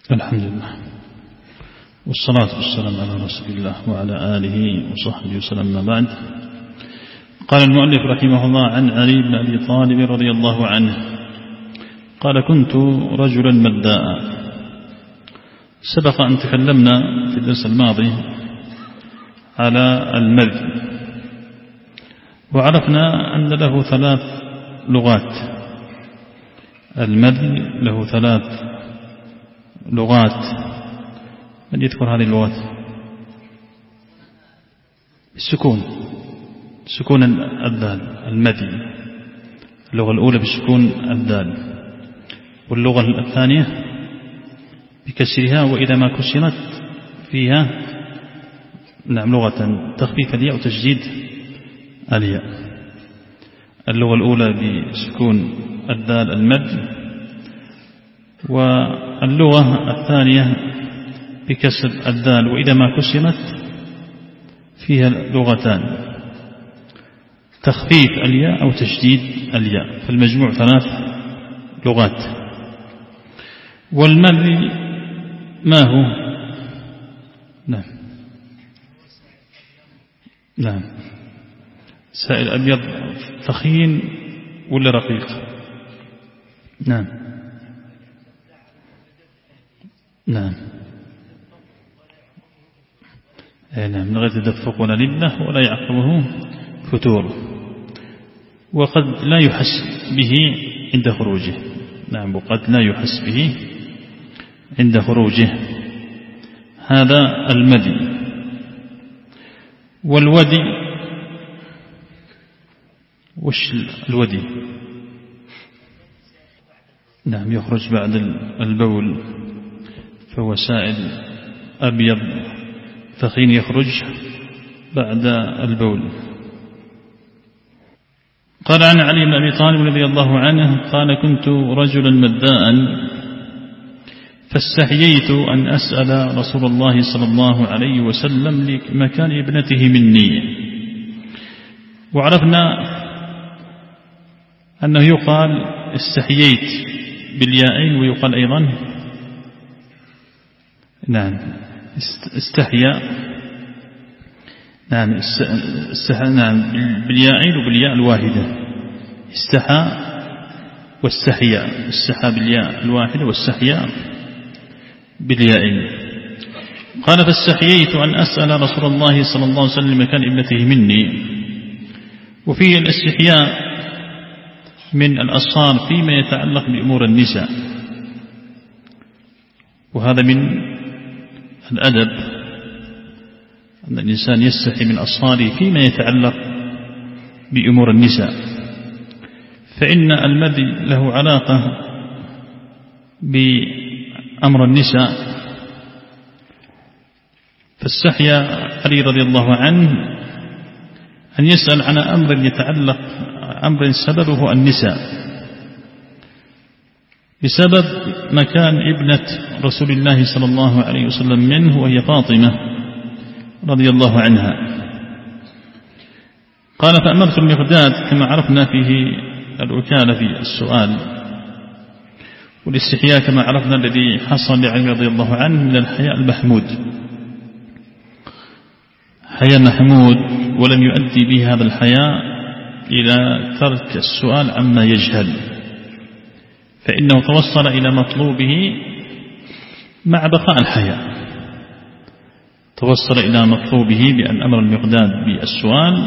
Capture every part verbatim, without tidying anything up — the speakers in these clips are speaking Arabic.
الحمد لله والصلاة والسلام على رسول الله وعلى آله وصحبه وسلم. ما بعد، قال المؤلف رحمه الله عن علي بن أبي طالب رضي الله عنه قال: كنت رجلا مداء. سبق أن تكلمنا في الدرس الماضي على المذي، وعرفنا أن له ثلاث لغات. المذي له ثلاث لغات. من يذكر هذه اللغات؟ السكون، سكون الذال. المذي اللغة الأولى بسكون الذال، واللغة الثانية بكسرها، وإذا ما كسرت فيها نعم لغة تخفيف الياء وتشديد الياء. اللغة الأولى بسكون الذال المد، واللغة الثانية بكسر الذال وإذا ما كسرت فيها لغتان، تخفيف الياء أو تشديد الياء، فالمجموع ثلاث لغات. والمذي ما هو؟ نعم نعم سائل أبيض ثخين ولا رقيق؟ نعم نعم نعم من غير تدفق ولا لبنة ولا يعقبه فتور، وقد لا يحس به عند خروجه. نعم وقد لا يحس به عند خروجه. هذا المذي. والودي، وش الودي؟ نعم يخرج بعد البول، فهو سائل أبيض ثخين يخرج بعد البول. قال عن علي بن أبي طالب رضي الله عنه قال: كنت رجلا مداء فاستحييت أن أسأل رسول الله صلى الله عليه وسلم لمكان ابنته مني. وعرفنا أنه يقال استحييت بالياءين، ويقال أيضا نعم استحيا نعم استحى نعم بالياءين وبالياء الواحدة. استحى واستحيا، استحى بالياء الواحدة واستحيا بالياءين. قال: فاستحييت أن أسأل رسول الله صلى الله عليه وسلم مكان ابنته مني. وفيه الاستحياء من الأصهار فيما يتعلق بأمور النساء، وهذا من الأدب أن الإنسان يستحي من أصهاره فيما يتعلق بأمور النساء، فإن المذي له علاقة بأمر النساء. فاستحيا علي رضي الله عنه أن يسأل عن أمر يتعلق أمر سببه النساء، بسبب مكان ابنة رسول الله صلى الله عليه وسلم منه، وهي فاطمة رضي الله عنها. قال: فأمرت المقداد، كما عرفنا فيه الوكالة في السؤال، والاستحياء كما عرفنا الذي حصل لعلي رضي الله عنه من الحياء المحمود، حياء محمود، ولم يؤدي به هذا الحياء إلى ترك السؤال عما يجهل، فإنه توصل إلى مطلوبه مع بقاء الحياء. توصل إلى مطلوبه بأن أمر المقداد بالسؤال،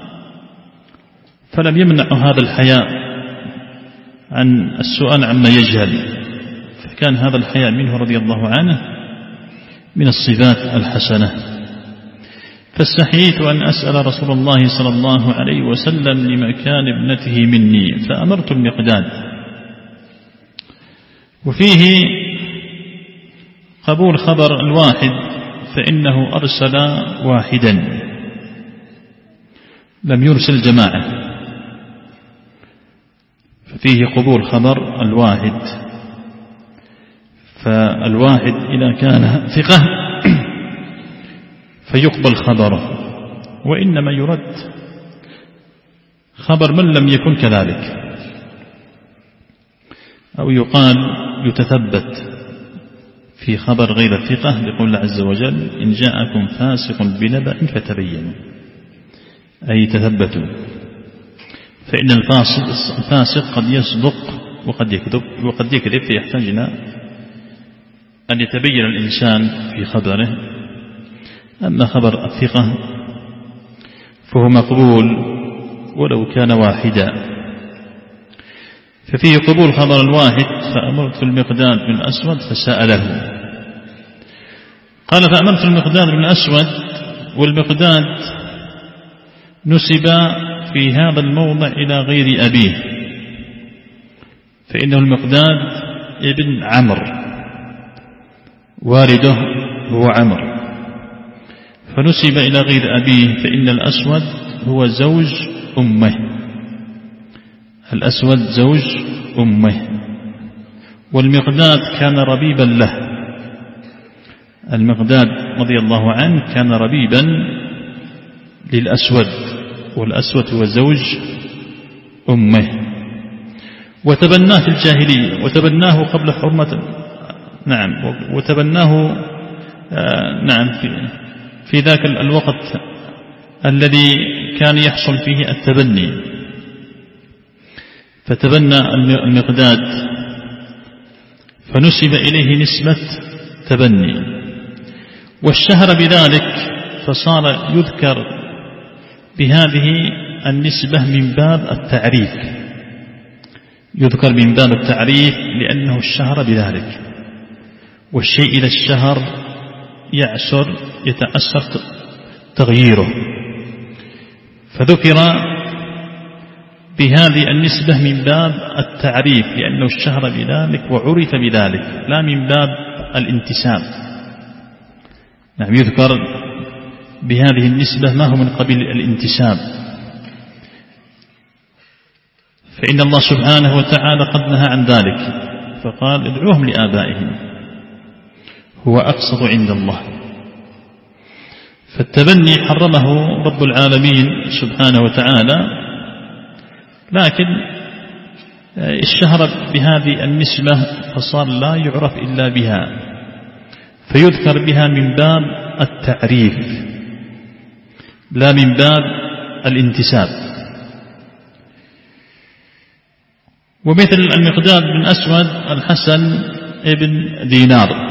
فلم يمنع هذا الحياء عن السؤال عما يجهل، فكان هذا الحياء منه رضي الله عنه من الصفات الحسنة. فاستحييت أن أسأل رسول الله صلى الله عليه وسلم لمكان ابنته مني، فأمرت المقداد. وفيه قبول خبر الواحد، فإنه أرسل واحدا لم يرسل جماعة، ففيه قبول خبر الواحد. فالواحد إذا كان ثقة فيقبل خبره، وإنما يرد خبر من لم يكن كذلك، أو يقال يتثبت في خبر غير الثقة لقول الله عز وجل إن جاءكم فاسق بنبأ فتبينوا، أي تثبتوا. فإن الفاسق قد يصدق وقد يكذب وقد يكذب فيحتاج إلى أن يتبين الإنسان في خبره. أما خبر الثقة فهو مقبول ولو كان واحدا. ففيه قبول خبر الواحد. فأمرت المقداد بن الأسود فسأله. قال فأمرت المقداد بن الأسود، والمقداد نسب في هذا الموضع إلى غير أبيه، فإنه المقداد ابن عمرو، والده هو عمرو، فنسب إلى غير أبيه، فإن الأسود هو زوج أمه. الأسود زوج أمه، والمقداد كان ربيبا له. المقداد رضي الله عنه كان ربيبا للأسود، والأسود هو زوج أمه، وتبناه في الجاهلية، وتبناه قبل حرمة، نعم، وتبناه آه نعم في, في ذاك الوقت الذي كان يحصل فيه التبني، فتبنى المقداد فنسب إليه نسبة تبني، واشتهر بذلك فصار يذكر بهذه النسبة من باب التعريف، يذكر من باب التعريف لأنه اشتهر بذلك، والشيء إذا اشتهر يعسر يتأثر تغييره، فذكر بهذه النسبة من باب التعريف لأنه اشتهر بذلك وعرف بذلك، لا من باب الانتساب. نعم، يذكر بهذه النسبة ما هو من قبيل الانتساب، فإن الله سبحانه وتعالى قد نهى عن ذلك، فقال ادعوهم لآبائهم هو أقسط عند الله. فالتبني حرمه رب العالمين سبحانه وتعالى، لكن اشتهر بهذه النسبة فصار لا يعرف إلا بها، فيذكر بها من باب التعريف لا من باب الانتساب. ومثل المقداد بن أسود الحسن ابن دينار،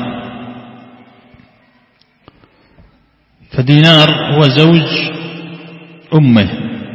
فدينار هو زوج أمه،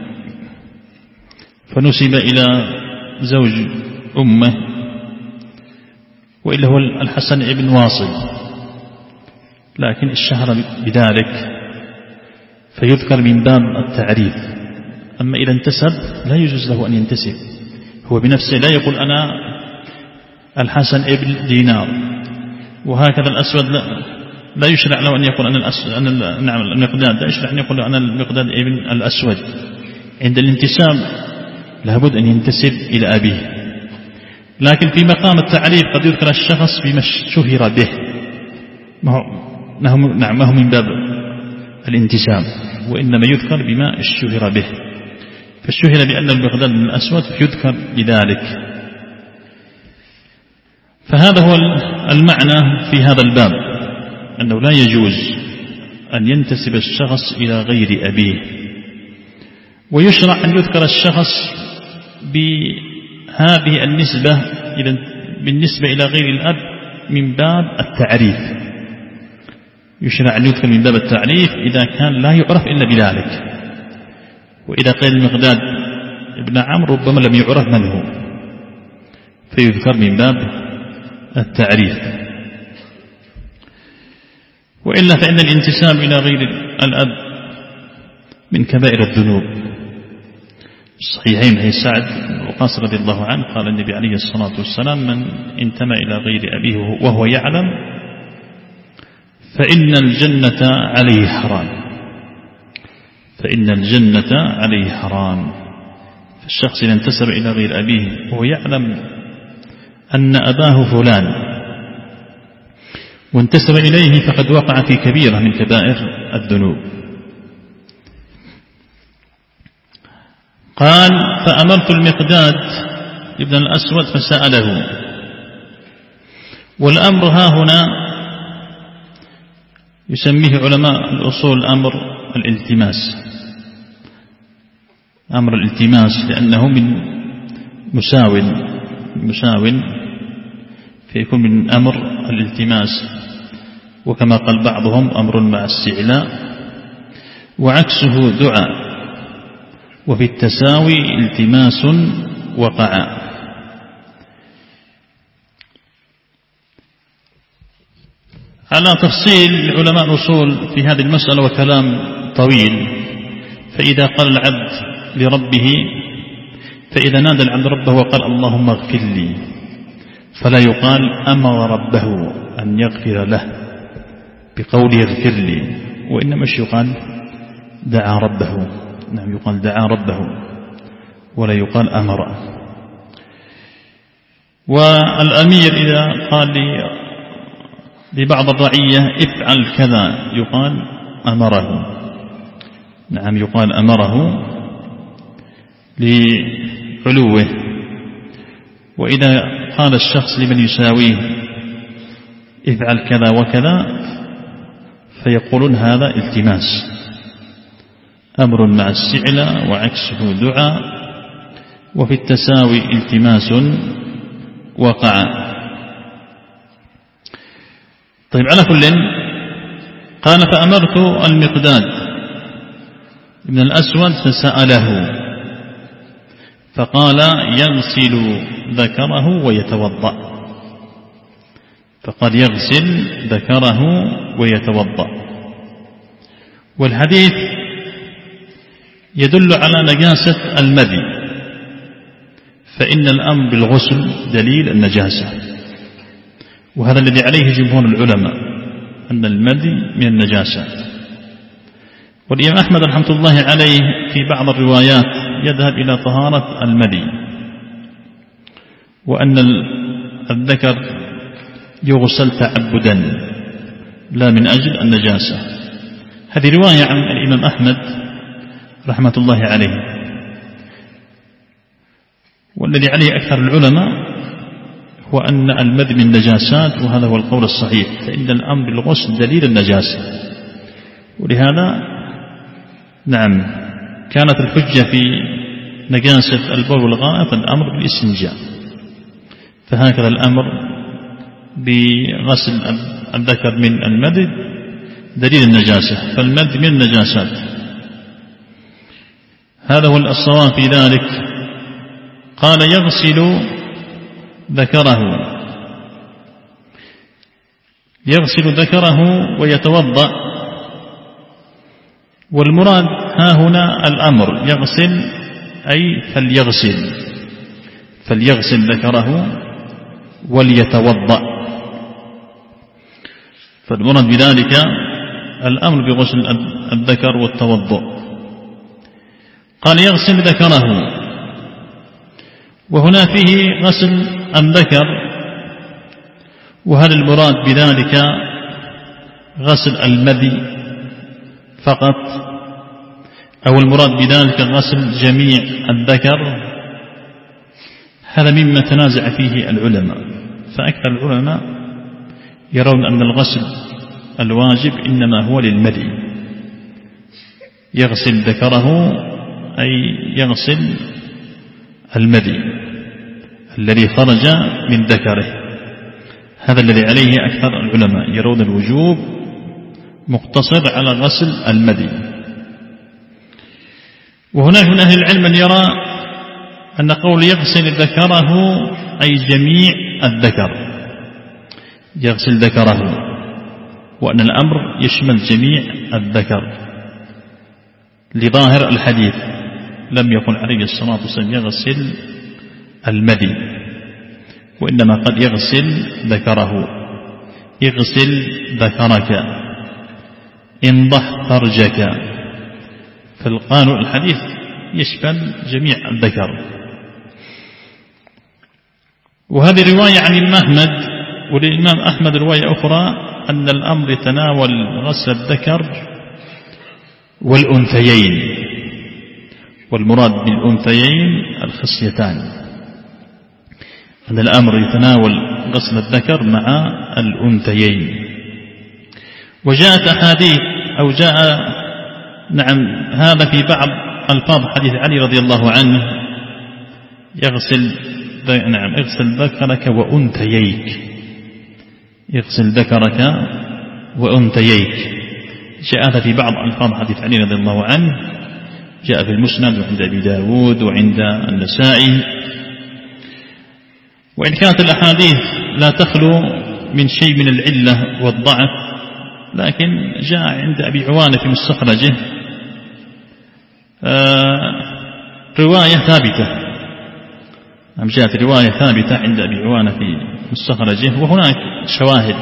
فنسب إلى زوج أمه، وإلا هو الحسن ابن واصل، لكن اشتهر بذلك فيذكر من باب التعريف. أما إذا انتسب لا يجوز له أن ينتسب، هو بنفسه لا يقول أنا الحسن ابن دينار، وهكذا الأسود لا, لا يشرع له أن يقول أنا الأسود، أنا نعم المقداد لا يشرع أن يقول أنا المقداد ابن الأسود. عند الانتساب لابد أن ينتسب إلى أبيه، لكن في مقام التعريف قد يذكر الشخص بما شهر به، ما هو نعم ما هو من باب الانتساب، وإنما يذكر بما اشتهر به، فاشتهر بأن المقداد بن الأسود يذكر بذلك. فهذا هو المعنى في هذا الباب، أنه لا يجوز أن ينتسب الشخص إلى غير أبيه، ويشرع أن يذكر الشخص بهذه النسبة بالنسبة إلى غير الأب من باب التعريف، يشرع أن يذكر من باب التعريف إذا كان لا يعرف إلا بذلك. وإذا قيل المقداد ابن عمرو ربما لم يعرف من هو، فيذكر من باب التعريف. وإلا فإن الانتساب إلى غير الأب من كبائر الذنوب. الصحيحين هي سعد وقاص رضي الله عنه قال النبي عليه الصلاة والسلام من انتمى إلى غير أبيه وهو يعلم فإن الجنة عليه حرام، فإن الجنة عليه حرام. فالشخص إذا انتسب إلى غير أبيه وهو يعلم أن أباه فلان وانتسب إليه فقد وقع في كبيرة من كبائر الذنوب. قال فأمرت المقداد ابن الأسود فسأله. والأمر ها هنا يسميه علماء الأصول أمر الالتماس، أمر الالتماس، لأنه من مساو مساو فيكون من أمر الالتماس. وكما قال بعضهم أمر مع استعلاء، وعكسه دعاء، وفي التساوي التماس وقع. على تفصيل علماء الأصول في هذه المسألة وكلام طويل. فإذا قال العبد لربه، فإذا نادى العبد ربه وقال اللهم اغفر لي، فلا يقال أمر ربه أن يغفر له بقوله اغفر لي، وإنما يقال دعا ربه. نعم، يقال دعا ربه ولا يقال أمر. والأمير إذا قال لبعض الرعية افعل كذا يقال أمره. نعم، يقال أمره لعلوه. وإذا قال الشخص لمن يساويه افعل كذا وكذا فيقولون هذا التماس، أمر مع السعلى وعكسه دعاء، وفي التساوي التماس وقع. طيب، على كل قال فأمرت المقداد ابن الأسود فسأله فقال يغسل ذكره ويتوضأ، فقال يغسل ذكره ويتوضأ. والحديث يدل على نجاسة المذي، فإن الأمر بالغسل دليل النجاسة، وهذا الذي عليه جمهور العلماء أن المذي من النجاسة. والإمام أحمد رحمة الله عليه في بعض الروايات يذهب إلى طهارة المذي، وأن الذكر يغسل تعبدا لا من أجل النجاسة. هذه رواية عن الإمام أحمد رحمة الله عليه. والذي عليه أكثر العلماء هو أن المذي من النجاسات، وهذا هو القول الصحيح، فإن الأمر بالغسل دليل النجاسة. ولهذا نعم كانت الحجة في نجاسة البول والغائط الأمر بالاستنجاء، فهكذا الأمر بغسل الذكر من المذي دليل النجاسة، فالمذي من النجاسات. هذا هو الصواب في ذلك. قال يغسل ذكره يغسل ذكره ويتوضأ. والمراد ها هنا الأمر يغسل أي فليغسل فليغسل ذكره وليتوضأ، فالمراد بذلك الأمر بغسل الذكر والتوضؤ. قال يغسل ذكره، وهنا فيه غسل الذكر، وهل المراد بذلك غسل المذي فقط، أو المراد بذلك غسل جميع الذكر؟ هذا مما تنازع فيه العلماء، فأكثر العلماء يرون أن الغسل الواجب إنما هو للمذي، يغسل ذكره أي يغسل المذي الذي خرج من ذكره. هذا الذي عليه أكثر العلماء، يرون الوجوب مقتصر على غسل المذي. وهناك من أهل العلم من يرى أن قول يغسل ذكره أي جميع الذكر، يغسل ذكره، وأن الأمر يشمل جميع الذكر لظاهر الحديث، لم يقل عليه الصلاة والسلام يغسل المذي، وإنما قد يغسل ذكره، يغسل ذكرك، انضح فرجك، فالقانون الحديث يشمل جميع الذكر. وهذه رواية عن الإمام أحمد، وللإمام أحمد رواية أخرى أن الأمر يتناول غسل الذكر والأنثيين، والمراد بالأنثيين الخصيتان، أن الأمر يتناول غسل الذكر مع الأنثيين. وجاءت أحاديث أو جاء نعم هذا في بعض ألفاظ حديث علي رضي الله عنه يغسل نعم اغسل ذكرك وأنثييك، اغسل ذكرك وأنثييك. جاء هذا في بعض ألفاظ حديث علي رضي الله عنه، جاء في المسند وعند أبي داود وعند النسائي. وإن كانت الأحاديث لا تخلو من شيء من العلة والضعف، لكن جاء عند أبي عوانة في مستخرجه آه رواية ثابتة، جاءت رواية ثابتة عند أبي عوانة في مستخرجه، وهناك شواهد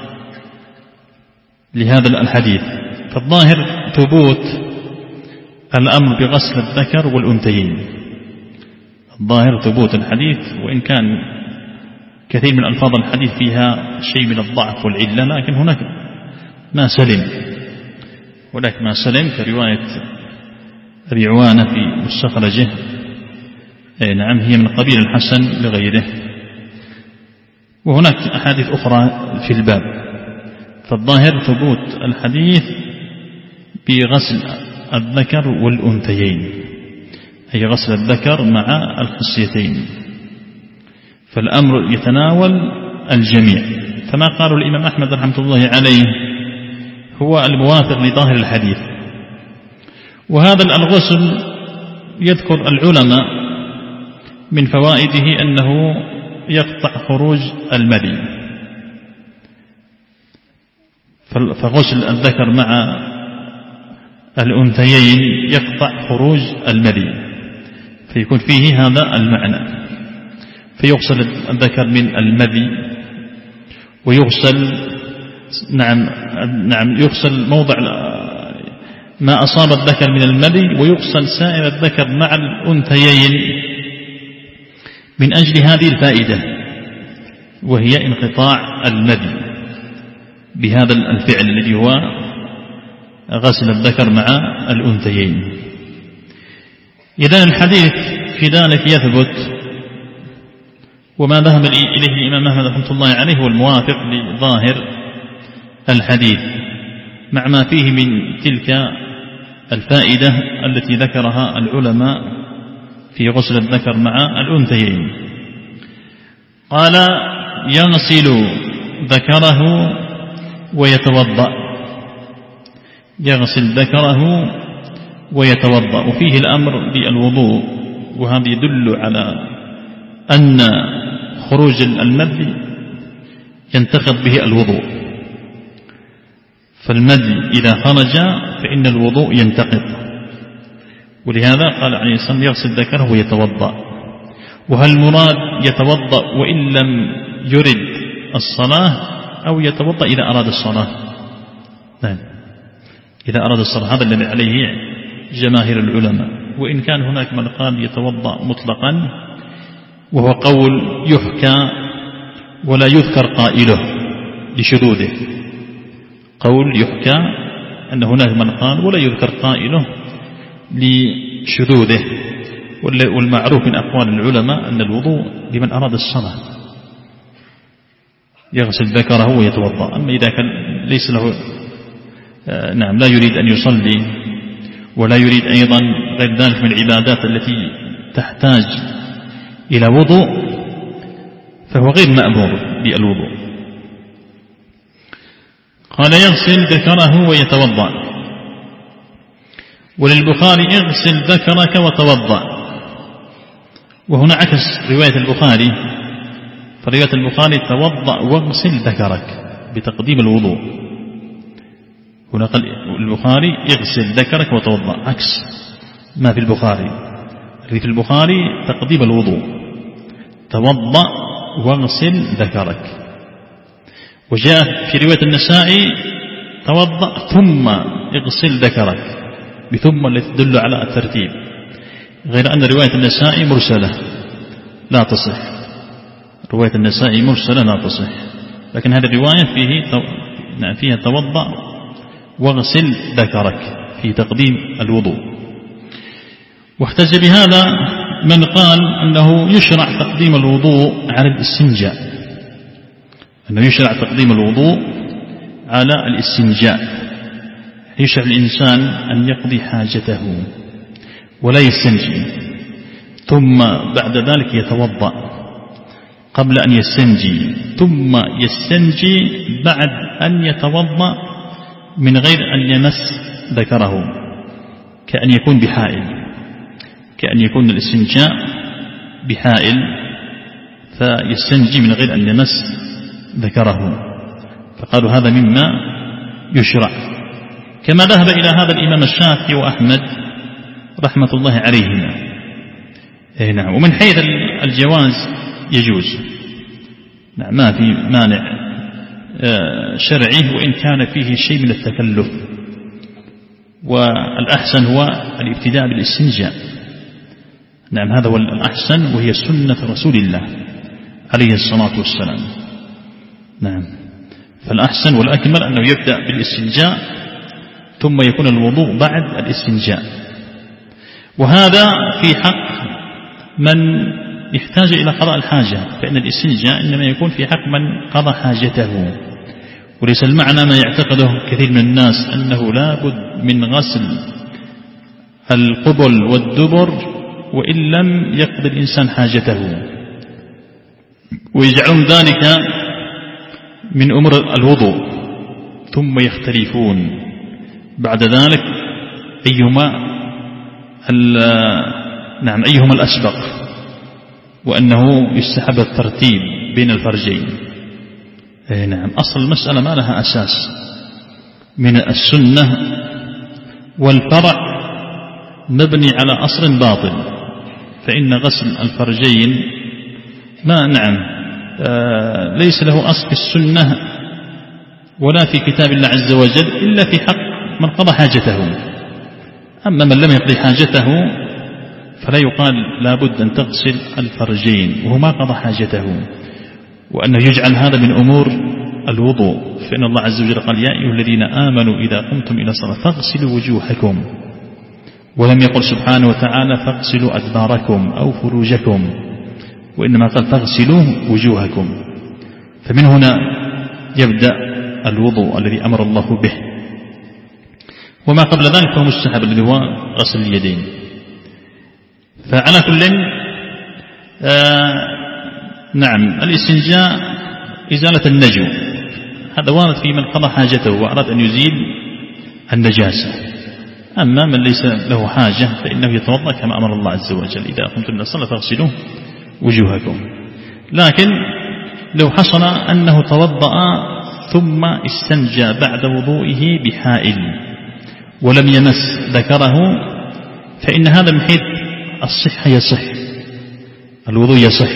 لهذا الحديث. فالظاهر ثبوت الأمر بغسل الذكر والأنثيين، الظاهر ثبوت الحديث، وإن كان كثير من ألفاظ الحديث فيها شيء من الضعف والعلة، لكن هناك ما سلم، ولكن ما سلم كرواية أبي عوانة في مستخرجه نعم هي من قبيل الحسن لغيره. وهناك أحاديث أخرى في الباب. فالظاهر ثبوت الحديث بغسل الذكر والأنثيين، أي غسل الذكر مع الخصيتين، فالأمر يتناول الجميع. فما قالوا الإمام أحمد رحمة الله عليه هو الموافق لظاهر الحديث. وهذا الغسل يذكر العلماء من فوائده أنه يقطع خروج المذي، فغسل الذكر مع الأنثيين يقطع خروج المذي، فيكون فيه هذا المعنى، فيغسل الذكر من المذي ويغسل نعم نعم يغسل موضع ما أصاب الذكر من المذي، ويغسل سائر الذكر مع الأنثيين من أجل هذه الفائدة، وهي انقطاع المذي بهذا الفعل الذي هو غسل الذكر مع الأنثيين. إذن الحديث في ذلك يثبت، وما ذهب إليه الإمام أحمد رحمة الله عليه هو الموافق لظاهر الحديث، مع ما فيه من تلك الفائدة التي ذكرها العلماء في غسل الذكر مع الأنثيين. قال يغسل ذكره ويتوضأ، يغسل ذكره ويتوضأ، وفيه الأمر بالوضوء، وهذا يدل على أن خروج المذي ينتقض به الوضوء، فالمذي إذا خرج فإن الوضوء ينتقض، ولهذا قال عليه الصلاة والسلام يغسل ذكره ويتوضأ. وهل مراد يتوضأ وإن لم يرد الصلاة، أو يتوضأ إذا أراد الصلاة؟ نعم، إذا أراد الصلاة، هذا الذي عليه جماهير العلماء. وإن كان هناك من قال يتوضأ مطلقا، وهو قول يحكى ولا يذكر قائله لشذوذه، قول يحكى أن هناك من قال ولا يذكر قائله لشذوذه، والمعروف من أقوال العلماء أن الوضوء لمن أراد الصلاة، يغسل ذكره ويتوضأ. أما إذا كان ليس له نعم لا يريد أن يصلي ولا يريد أيضا غير ذلك من العبادات التي تحتاج إلى وضوء، فهو غير مأمور بالوضوء. قال يغسل ذكره ويتوضأ. وللبخاري اغسل ذكرك وتوضأ، وهنا عكس رواية البخاري، فرواية البخاري توضأ واغسل ذكرك بتقديم الوضوء، هنا قال البخاري اغسل ذكرك وتوضأ، عكس ما في البخاري. في البخاري تقديم الوضوء، توضأ واغسل ذكرك. وجاء في رواية النسائي توضأ ثم اغسل ذكرك، بثم التي تدل على الترتيب، غير أن رواية النسائي مرسلة لا تصح، رواية النسائي مرسلة لا تصح، لكن هذه الرواية فيه فيها توضأ واغسل ذكرك في تقديم الوضوء. واحتج بهذا من قال أنه يشرع تقديم الوضوء على الاستنجاء، أنه يشرع تقديم الوضوء على الاستنجاء، يشرع الإنسان أن يقضي حاجته ولا يستنجي، ثم بعد ذلك يتوضأ قبل أن يستنجي، ثم يستنجي بعد أن يتوضأ من غير أن يمس ذكره، كأن يكون بحائل، كأن يكون الاستنجاء بحائل فيستنجي من غير أن يمس ذكره، فقالوا هذا مما يشرع، كما ذهب إلى هذا الإمام الشافعي وأحمد رحمة الله عليهما. إيه نعم. ومن حيث الجواز يجوز، نعم، ما في مانع شرعي وإن كان فيه شيء من التكلف، والأحسن هو الابتداء بالاستنجاء، نعم، هذا هو الأحسن، وهي سنة رسول الله عليه الصلاة والسلام، نعم. فالأحسن والأكمل أنه يبدأ بالاستنجاء ثم يكون الوضوء بعد الاستنجاء، وهذا في حق من يحتاج إلى قضاء الحاجة، فإن الاستنجاء إنما يكون في حق من قضى حاجته، وليس المعنى ما يعتقده كثير من الناس أنه لا بد من غسل القبل والدبر وإن لم يقضي الإنسان حاجته، ويجعلون ذلك من أمر الوضوء، ثم يختلفون بعد ذلك أيهما نعم أيهما الأسبق، وأنه يستحب الترتيب بين الفرجين. إيه نعم. أصل المسألة ما لها أساس من السنة، والفرع مبني على أصل باطل، فإن غسل الفرجين ما نعم آه ليس له أصل في السنة ولا في كتاب الله عز وجل إلا في حق من قضى حاجته. أما من لم يقضي حاجته فلا يقال لا بد أن تغسل الفرجين وهو ما قضى حاجته، وأنه يجعل هذا من أمور الوضوء، فإن الله عز وجل قال يا أيها الذين آمنوا إذا قمتم إلى الصلاة فاغسلوا وجوهكم، ولم يقل سبحانه وتعالى فاغسلوا أدباركم أو فروجكم، وإنما قال فاغسلوا وجوهكم. فمن هنا يبدأ الوضوء الذي أمر الله به، وما قبل ذلك هو مستحب الذي هو غسل اليدين. فعلى كل آه نعم الاستنجاء إزالة النجو، هذا وارد في من قضى حاجته وأراد أن يزيل النجاسة. أما من ليس له حاجة فإنه يتوضأ كما أمر الله عز وجل إذا قمتم إلى الصلاة فاغسلوا وجوهكم. لكن لو حصل أنه توضأ ثم استنجى بعد وضوئه بحائل ولم يمس ذكره، فإن هذا من حيث الصحة يصح، الوضوء يصح،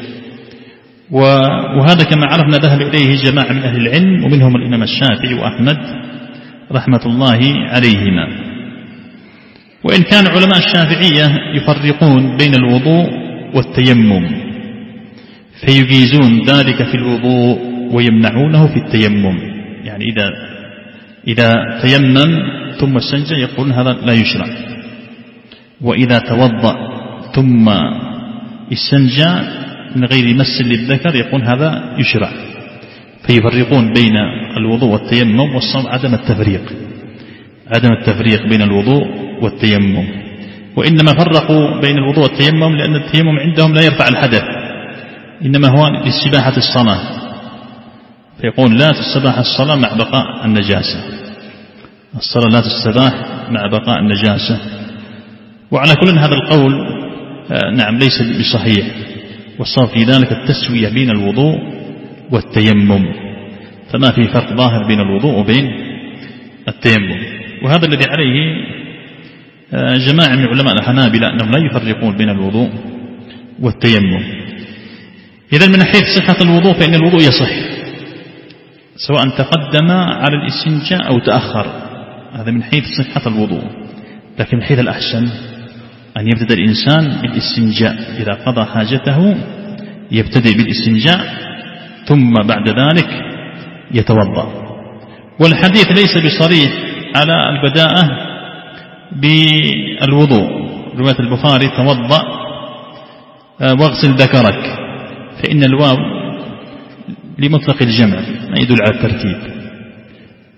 وهذا كما عرفنا ذهب إليه جماعة من أهل العلم، ومنهم الإمام الشافعي وأحمد رحمة الله عليهما. وإن كان علماء الشافعية يفرقون بين الوضوء والتيمم، فيجيزون ذلك في الوضوء ويمنعونه في التيمم، يعني إذا إذا تيمم ثم استنجى يقولون هذا لا يشرع، وإذا توضأ ثم استنجى من غير مس للذكر يقول هذا يشرع. فيفرقون بين الوضوء والتيمم، والصواب عدم التفريق، عدم التفريق بين الوضوء والتيمم، وإنما فرقوا بين الوضوء والتيمم لأن التيمم عندهم لا يرفع الحدث، إنما هو لاستباحة الصلاة، فيقول لا تستباح الصلاة مع بقاء النجاسة، الصلاة لا تستباح مع بقاء النجاسة. وعلى كل هذا القول نعم ليس بصحيح، والصواب في ذلك التسوية بين الوضوء والتيمم، فما في فرق ظاهر بين الوضوء وبين التيمم. وهذا الذي عليه جماعة من علماء الحنابلة أنهم لا يفرقون بين الوضوء والتيمم. إذن من حيث صحة الوضوء فإن الوضوء يصح سواء تقدم على الاستنجاء أو تأخر، هذا من حيث صحة الوضوء. لكن من حيث الأحسن أن يبتدئ الإنسان بالاستنجاء، إذا قضى حاجته يبتدئ بالاستنجاء ثم بعد ذلك يتوضأ. والحديث ليس بصريح على البداءة بالوضوء، رواية البخاري توضأ واغسل ذكرك، فإن الواو لمطلق الجمع ما يدل على الترتيب،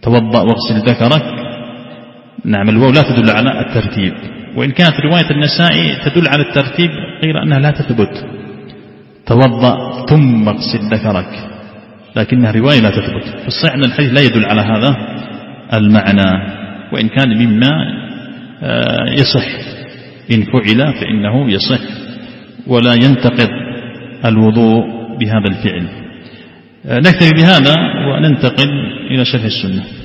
توضأ واغسل ذكرك. نعم الواو لا تدل على الترتيب، وإن كانت رواية النسائي تدل على الترتيب غير أنها لا تثبت، توضأ ثم اغسل ذكرك، لكنها رواية لا تثبت. فالصحيح أن الحديث لا يدل على هذا المعنى، وإن كان مما يصح إن فعل فإنه يصح ولا ينتقض الوضوء بهذا الفعل. نكتفي بهذا وننتقل إلى شرح السنة.